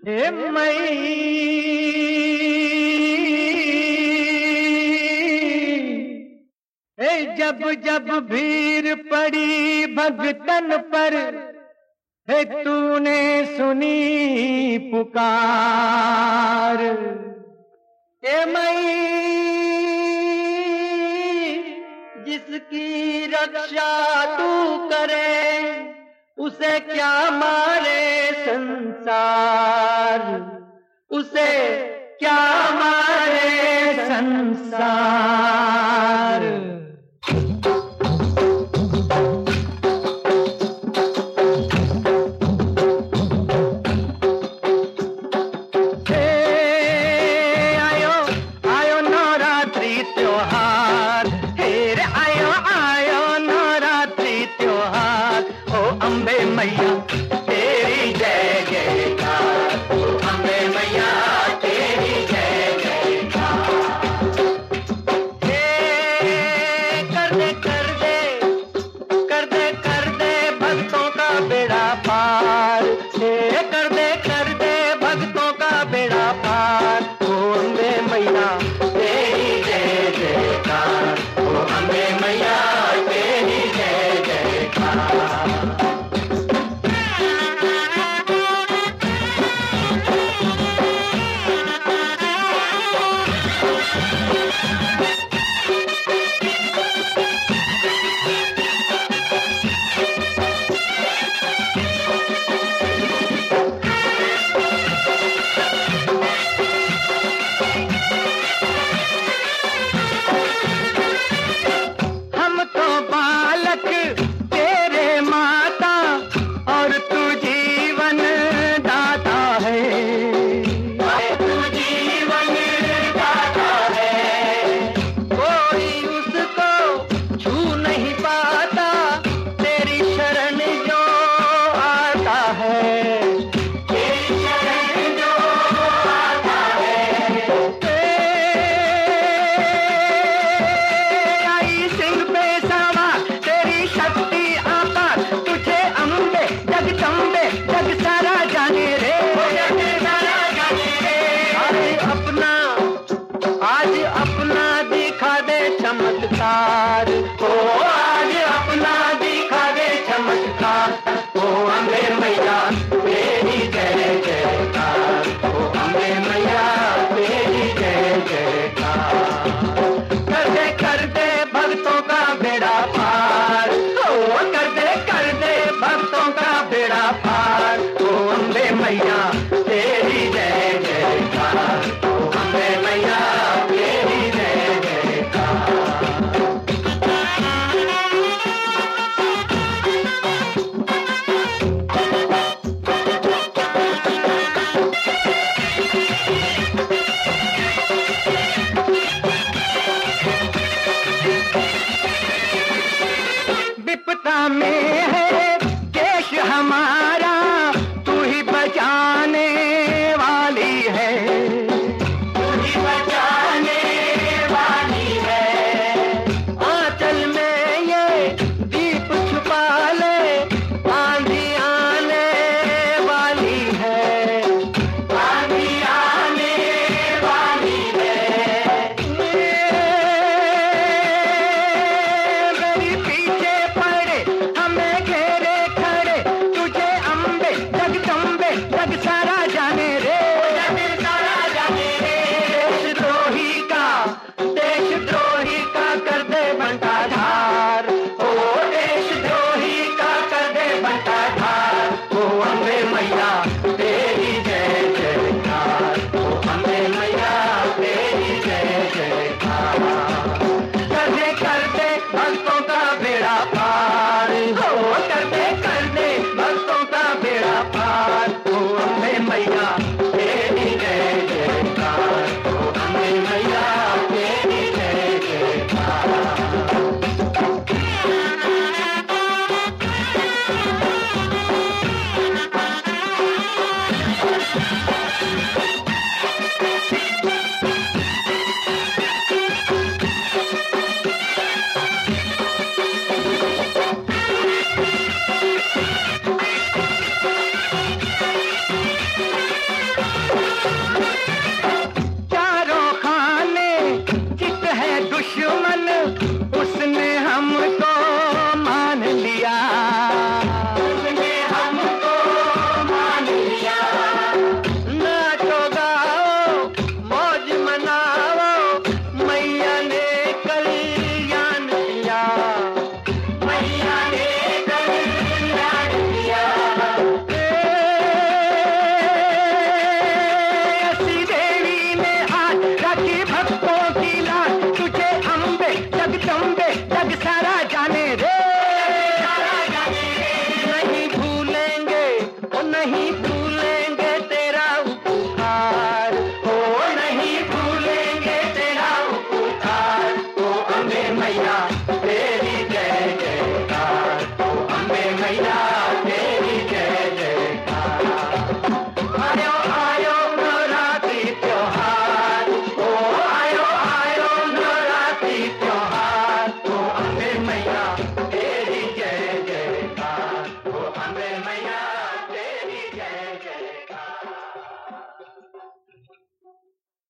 हे मई जब जब भीड़ पड़ी भगतन पर, हे तूने सुनी पुकार। हे मई जिसकी रक्षा तू करे, उसे क्या मारे संसार, उसे क्या मारे संसार। अम्बे मैया तेरी जय जयकार, अम्बे मैया तेरी जय जयकार। कर दे भक्तों का बेड़ा पार, कर दे भक्तों का बेड़ा पार। ओ अम्बे मैया तेरी जय जयकार, ओ अम्बे मैया तेरी जय जयकार। चमत्कार, ओ आज अपना दिखा दे चमत्कार। ओ अम्बे मैया तेरी जय जयकार, ओ अम्बे मैया तेरी जय जयकार। कर दे भक्तों का बेड़ा पार, ओ कर दे भक्तों का बेड़ा पार। ओ अम्बे मैया तेरी जय जयकार, ओ अम्बे मैया तेरी जय जयकार। विपदा में है देश हमारा, तू ही बचाने वाली है, तू ही बचाने वाली है। आंचल में ये दीप छुपा ले, आंधी आने वाली है, आंधी आने वाली है। मेरी पीछे पड़े हमें घेरे खड़े, तुझे अम्बे जगदम्बे जग सारा जाने रे, जग सारा जाने रे। देशद्रोही का कर दे बंटा धार, ओ देशद्रोही का कर दे बंटा धार। ओ अम्बे मैया तेरी जय जयकार, ओ अम्बे मैया तेरी जय जयकार। कर दे भक्तों का बेड़ा पार, हो कर दे भक्तों का बेड़ा पार। ओ अम्बे मैया तेरी जय जयकार, ओ अम्बे मैया तेरी जय जयकार।